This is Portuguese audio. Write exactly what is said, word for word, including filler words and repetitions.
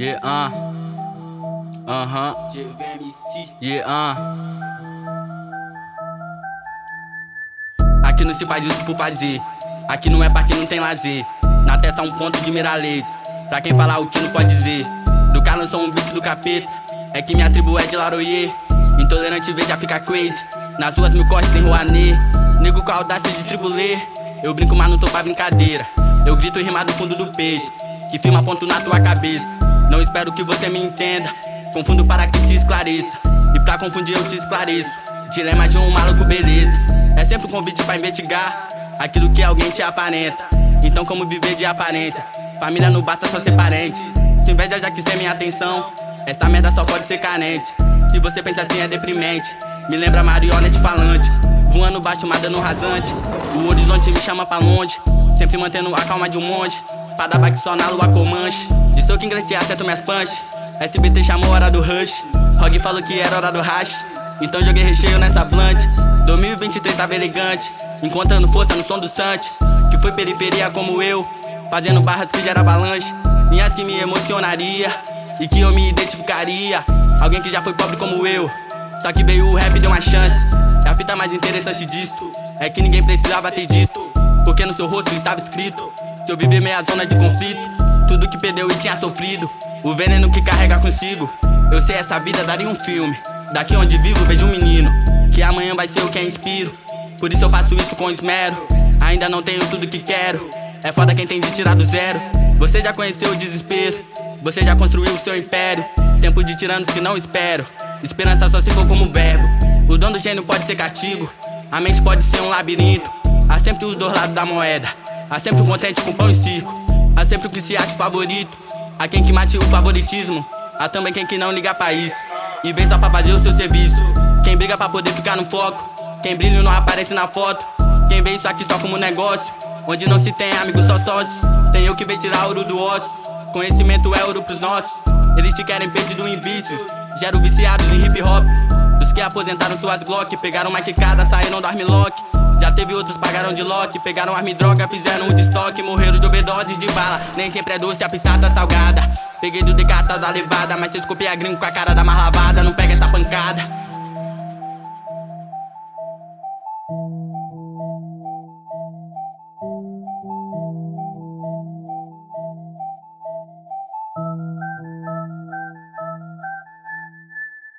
Yeah, uh. Aham. Yeah, uh. Aqui não se faz isso por fazer. Aqui não é pra quem não tem lazer. Na testa um ponto de mira laser. Pra quem falar o que não pode dizer. Do cara sou um beat do capeta. É que minha tribo é de Laroyer. Intolerante vê já fica crazy. Nas ruas mil corres sem Rouanet. Nego com a audácia de tribulê. Eu brinco mas não tô pra brincadeira. Eu grito e rima do fundo do peito. Que firma ponto na tua cabeça. Não espero que você me entenda. Confundo para que te esclareça. E pra confundir eu te esclareço. Dilema de um maluco beleza. É sempre um convite pra investigar aquilo que alguém te aparenta. Então como viver de aparência? Família não basta só ser parente. Se inveja já quis ter minha atenção. Essa merda só pode ser carente. Se você pensa assim é deprimente. Me lembra marionete falante. Voando baixo, mas dando rasante. O horizonte me chama pra longe. Sempre mantendo a calma de um monge. Pra dar baque só na lua comanche. De soco inglês te acerto minhas punches. S B T chamou a hora do rush. Rog falou que era hora do hash. Então joguei recheio nessa blunt. dois mil e vinte e três tava elegante. Encontrando força no som do Sante. Que foi periferia como eu. Fazendo barras que gera avalanche. Linhas que me emocionaria e que eu me identificaria. Alguém que já foi pobre como eu. Só que veio o rap e deu uma chance. E a fita mais interessante disto é que ninguém precisava ter dito. Porque no seu rosto estava escrito: se eu viver meia zona de conflito, tudo que perdeu e tinha sofrido, o veneno que carrega consigo. Eu sei essa vida daria um filme. Daqui onde vivo vejo um menino que amanhã vai ser o que eu inspiro. Por isso eu faço isso com esmero. Ainda não tenho tudo que quero. É foda quem tem de tirar do zero. Você já conheceu o desespero. Você já construiu o seu império. Tempo de tiranos que não espero. Esperança só se for como verbo. O dom do gênio pode ser castigo. A mente pode ser um labirinto. Há sempre os dois lados da moeda. Há sempre um contente com pão e circo. Há sempre o que se acha favorito. Há quem que mate o favoritismo. Há também quem que não liga pra isso e vem só pra fazer o seu serviço. Quem briga pra poder ficar no foco. Quem brilha não aparece na foto. Quem vê isso aqui só como negócio. Onde não se tem amigos, só sócios. Tem eu que vem tirar ouro do osso. Conhecimento é ouro pros nossos. Eles te querem perdido em vícios. Gero viciados em hip hop. Os que aposentaram suas Glock. Pegaram uma quicada, saíram do armlock. Já teve outros pagaram de lock. Pegaram arma e droga, fizeram um destoque. Morreram de overdose de bala. Nem sempre é doce, a pista tá salgada. Peguei do decata da levada. Mas cês copiam gringo com a cara da mais lavada. Não pega essa pancada.